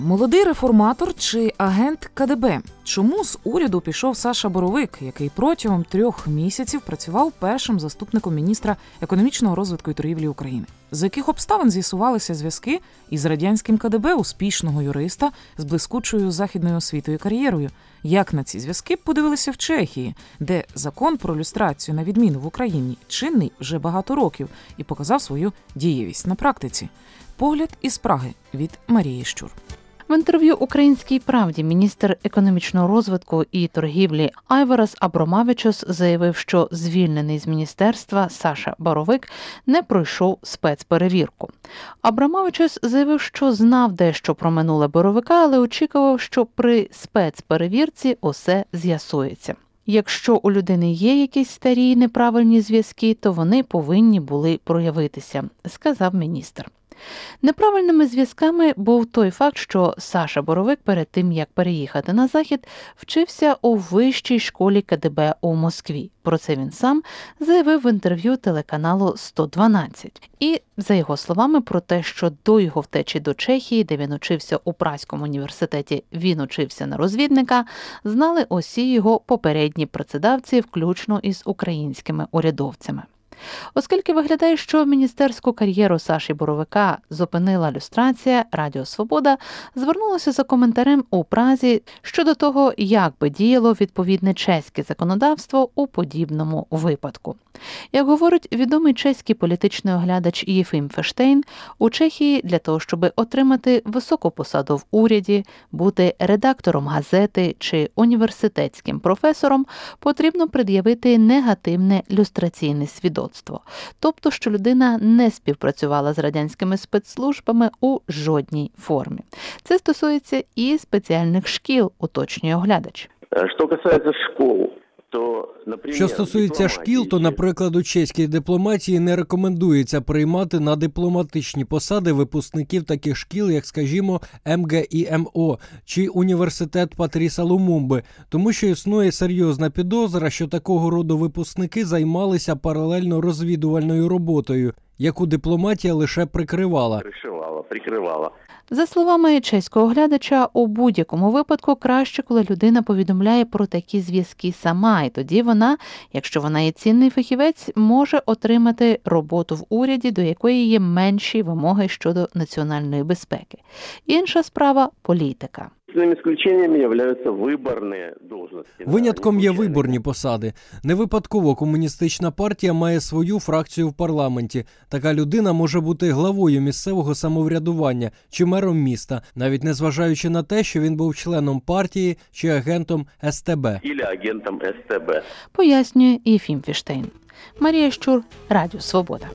Молодий реформатор чи агент КДБ? Чому з уряду пішов Саша Боровик, який протягом 3 місяців працював першим заступником міністра економічного розвитку і торгівлі України? З яких обставин з'ясувалися зв'язки із радянським КДБ успішного юриста з блискучою західною освітою і кар'єрою? Як на ці зв'язки подивилися в Чехії, де закон про люстрацію, на відміну в Україні, чинний вже багато років і показав свою дієвість на практиці? Погляд із Праги від Марії Щур. В інтерв'ю «Українській правді» міністр економічного розвитку і торгівлі Айварас Абромавичус заявив, що звільнений з міністерства Саша Боровик не пройшов спецперевірку. Абромавичус заявив, що знав дещо про минуле Боровика, але очікував, що при спецперевірці усе з'ясується. Якщо у людини є якісь старі неправильні зв'язки, то вони повинні були проявитися, сказав міністр. Неправильними зв'язками був той факт, що Саша Боровик перед тим, як переїхати на Захід, вчився у вищій школі КДБ у Москві. Про це він сам заявив в інтерв'ю телеканалу 112. І, за його словами, про те, що до його втечі до Чехії, де він учився у Празькому університеті, він учився на розвідника, знали усі його попередні працедавці, включно із українськими урядовцями. Оскільки виглядає, що міністерську кар'єру Саші Боровика зупинила люстрація, Радіо Свобода звернулося за коментарем у Празі щодо того, як би діяло відповідне чеське законодавство у подібному випадку. Як говорить відомий чеський політичний оглядач Єфим Фештейн, у Чехії для того, щоб отримати високу посаду в уряді, бути редактором газети чи університетським професором, потрібно пред'явити негативне люстраційне свідоцтво. Тобто, що людина не співпрацювала з радянськими спецслужбами у жодній формі. Це стосується і спеціальних шкіл, уточнює оглядач. Що стосується шкіл, то, наприклад, у чеській дипломатії не рекомендується приймати на дипломатичні посади випускників таких шкіл, як, скажімо, МГІМО чи університет Патріса Лумумби, тому що існує серйозна підозра, що такого роду випускники займалися паралельно розвідувальною роботою, яку дипломатія лише прикривала. За словами чеського оглядача, у будь-якому випадку краще, коли людина повідомляє про такі зв'язки сама, і тоді вона, якщо вона є цінний фахівець, може отримати роботу в уряді, до якої є менші вимоги щодо національної безпеки. Інша справа – політика. Винятком є виборні посади. Не випадково комуністична партія має свою фракцію в парламенті. Така людина може бути главою місцевого самоврядування чи мером міста, навіть незважаючи на те, що він був членом партії чи агентом СТБ. Пояснює Єфим Фештейн. Марія Щур, Радіо Свобода.